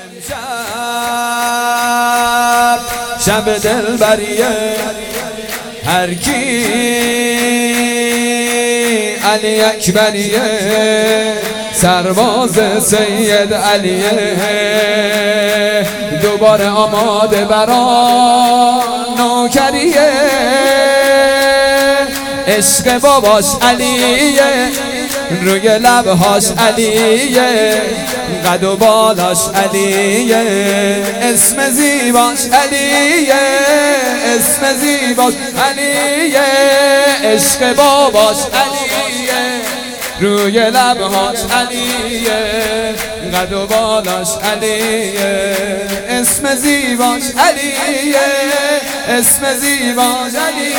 شب دلبریه هر کی علی اکبریه سرباز سید علیه دوباره آماده برا نوکریه عشق باباش علیه روی لبهاش علیه قد و بالاش علیه اسم زیباش علیه اسم زیباش علیه عشق باباش علیه روی لبهاش علیه قد و بالاش علیه اسم زیباش علیه اسم زیباش علیه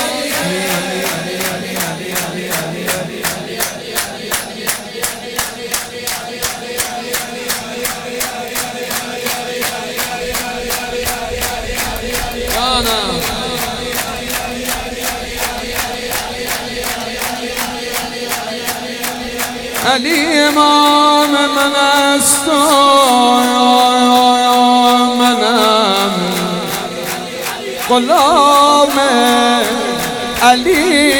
علی امام من است و منم غلام علی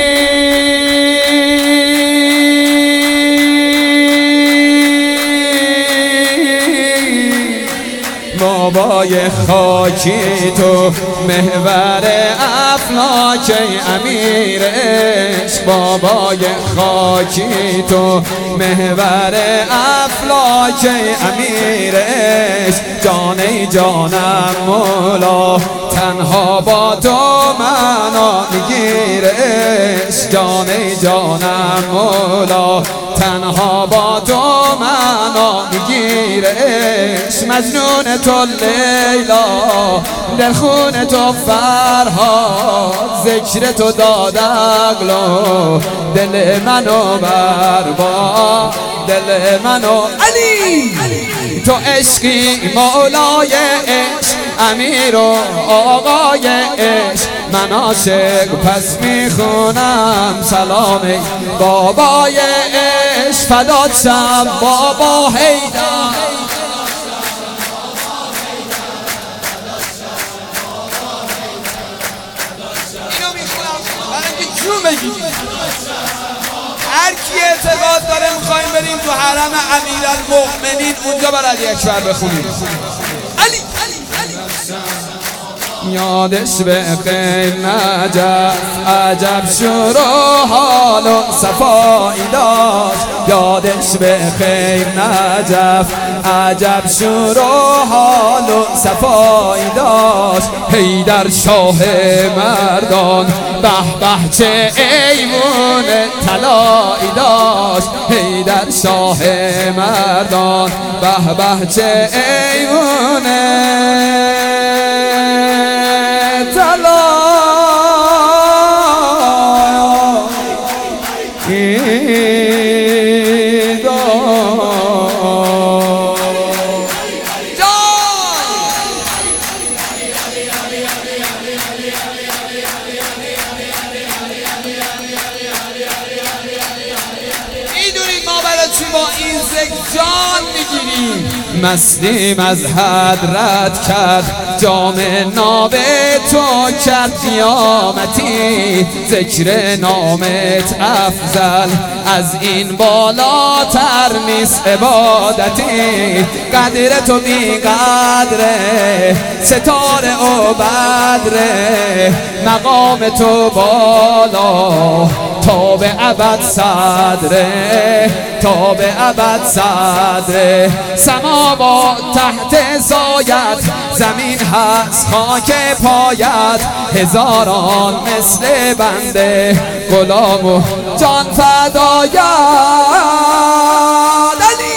بابای خاکی تو محور افلاک امیر عشق بابای خاکی تو محور افلاک امیر عشق جان جانم مولا تنها با تو منو میگیره عشق جان جانم مولا تنها با تو منو میگیره عشق مجنون تو لیلا دلخون تو فرهاد ذکر تو داد عقلو دل منو برباد دل منو علی تو عشقی مولای عشق امیر و آقای عشق من عاشق پس میخونم سلام بابای عشق فدات شم بابا حیدر اینو میخونم برای اینکه جون بگیریم هر کی اعتقاد داره میخوایم بریم تو حرم امیرالمؤمنین اونجا بر علی اکبر بخونیم علی یادش به خیر نجف عجب شور و حال و صفایی داشت یادش به خیر نجف عجب شور و حال و صفایی داشت حیدر شاه مردان به به چه ایمون طلایی داشت حیدر شاه مردان به به چه ایمون با این جان میگیریم مسلیم از حضرت کرد جام ناب تو کرد قیامتی ذکر نامت افضل از این بالاتر نیست عبادتی قدر تو بی قدره ستاره و بدره مقام تو بالا تا به ابد صدره تا به ابد صدره سماوات تحت سایت زمین هست خاک پایت هزاران مثل بنده غلام و جان فدایت علی